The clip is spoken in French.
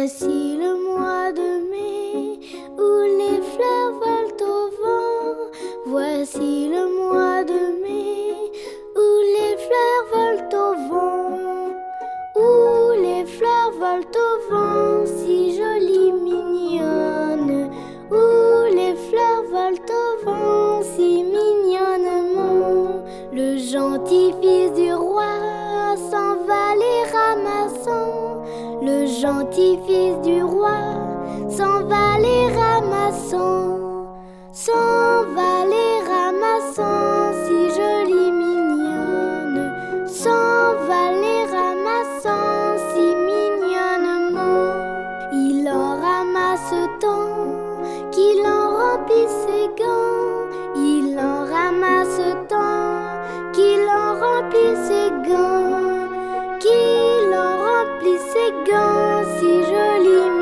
Voici le mois de mai où les fleurs volent au vent. Voici le mois de mai où les fleurs volent au vent. Où les fleurs volent au vent, si jolies, mignonnes. Où les fleurs volent au vent, si mignonnement. Le gentil fils du roi s'en va les ramassant. Le gentil fils du roi s'en va les ramassant. S'en va les ramassant, si jolie, mignonne. S'en va les ramassant, si mignonnement. Il en ramasse tant qu'il en remplit ses gants. Il en ramasse tant qu'il en remplit ses gants. Qu'il en remplit ses gants, si jolis.